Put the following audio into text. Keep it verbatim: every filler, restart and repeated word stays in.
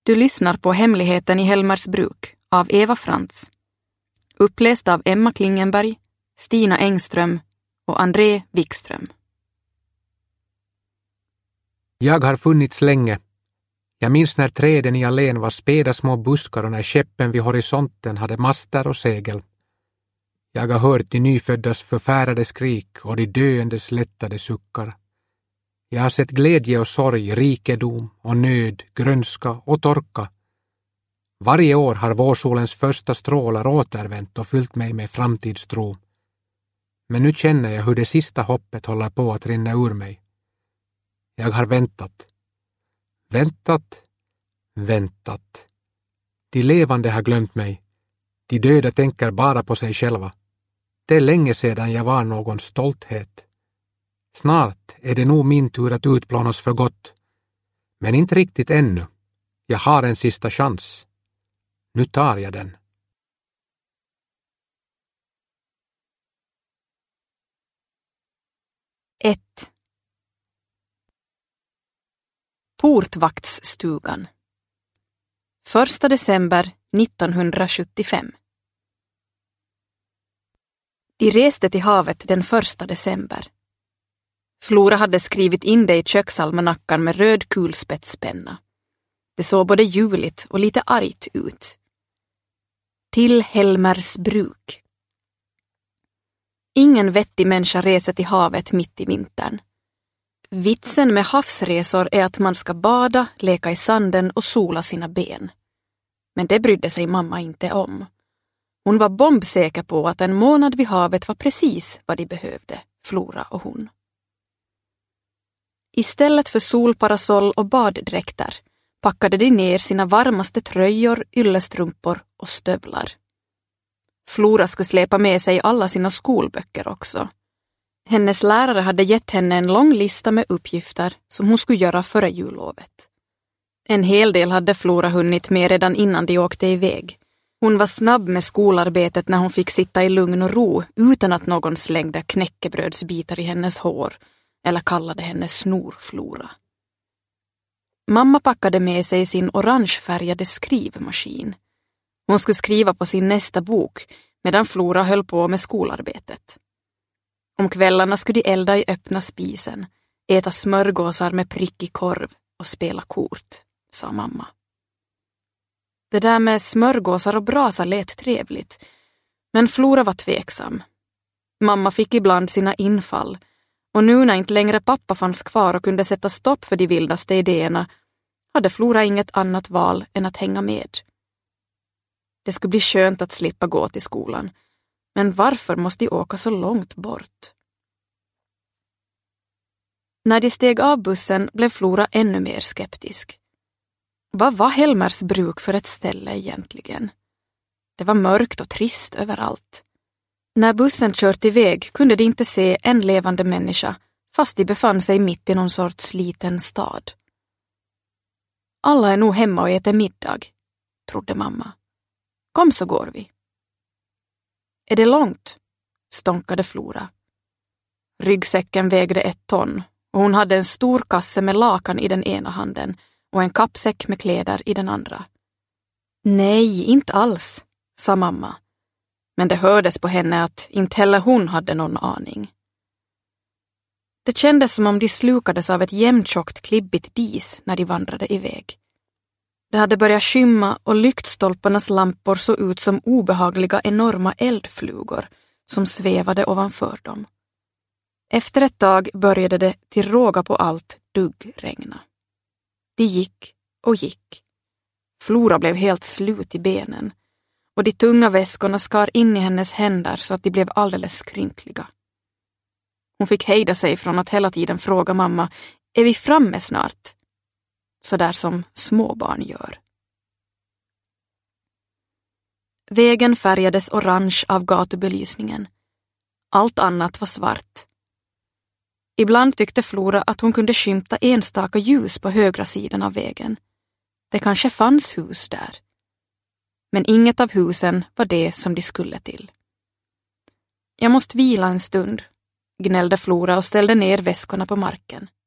Du lyssnar på Hemligheten i Helmarsbruk av Eva Frans. Uppläst av Emma Klingenberg, Stina Engström och André Wikström. Jag har funnits länge. Jag minns när träden i allén var späda små buskar och när skeppen vid horisonten hade master och segel. Jag har hört de nyföddas förfärade skrik och de döendes lättade suckar. Jag har sett glädje och sorg, rikedom och nöd, grönska och torka. Varje år har vårsolens första strålar återvänt och fyllt mig med framtidstro. Men nu känner jag hur det sista hoppet håller på att rinna ur mig. Jag har väntat. Väntat. Väntat. De levande har glömt mig. De döda tänker bara på sig själva. Det är länge sedan jag var någon stolthet. Snart är det nog min tur att utplånas för gott. Men inte riktigt ännu. Jag har en sista chans. Nu tar jag den. ett. Portvaktsstugan. Första december nittonhundrasjuttiofem. De reste till havet den första december. Flora hade skrivit in det i köksalmanackan med röd kulspetspenna. Det såg både juligt och lite argt ut. Till Helmarsbruk. Ingen vettig människa reser till havet mitt i vintern. Vitsen med havsresor är att man ska bada, leka i sanden och sola sina ben. Men det brydde sig mamma inte om. Hon var bombsäker på att en månad vid havet var precis vad de behövde, Flora och hon. Istället för solparasoll och baddräkter packade de ner sina varmaste tröjor, yllestrumpor och stövlar. Flora skulle släpa med sig alla sina skolböcker också. Hennes lärare hade gett henne en lång lista med uppgifter som hon skulle göra före jullovet. En hel del hade Flora hunnit med redan innan de åkte iväg. Hon var snabb med skolarbetet när hon fick sitta i lugn och ro utan att någon slängde knäckebrödsbitar i hennes hår eller kallade henne snorflora. Mamma packade med sig sin orangefärgade skrivmaskin. Hon skulle skriva på sin nästa bok medan Flora höll på med skolarbetet. Om kvällarna skulle de elda i öppna spisen, äta smörgåsar med prickig korv och spela kort, sa mamma. Det där med smörgåsar och brasa lät trevligt, men Flora var tveksam. Mamma fick ibland sina infall, och nu när inte längre pappa fanns kvar och kunde sätta stopp för de vildaste idéerna hade Flora inget annat val än att hänga med. Det skulle bli skönt att slippa gå till skolan, men varför måste de åka så långt bort? När de steg av bussen blev Flora ännu mer skeptisk. Vad var Helmarsbruk för ett ställe egentligen? Det var mörkt och trist överallt. När bussen kört iväg kunde de inte se en levande människa fast de befann sig mitt i någon sorts liten stad. Alla är nog hemma och äter middag, trodde mamma. Kom så går vi. Är det långt? Stånkade Flora. Ryggsäcken vägde ett ton och hon hade en stor kasse med lakan i den ena handen och en kappsäck med kläder i den andra. Nej, inte alls, sa mamma. Men det hördes på henne att inte heller hon hade någon aning. Det kändes som om de slukades av ett jämntjockt klibbigt dis när de vandrade iväg. Det hade börjat skymma och lyktstolparnas lampor såg ut som obehagliga enorma eldflugor som svävade ovanför dem. Efter ett tag började det till råga på allt duggregna. De gick och gick. Flora blev helt slut i benen och de tunga väskorna skar in i hennes händer så att de blev alldeles skrynkliga. Hon fick hejda sig från att hela tiden fråga mamma, är vi framme snart? Så där som småbarn gör. Vägen färgades orange av gatubelysningen. Allt annat var svart. Ibland tyckte Flora att hon kunde skymta enstaka ljus på högra sidan av vägen. Det kanske fanns hus där. Men inget av husen var det som de skulle till. Jag måste vila en stund, gnällde Flora och ställde ner väskorna på marken.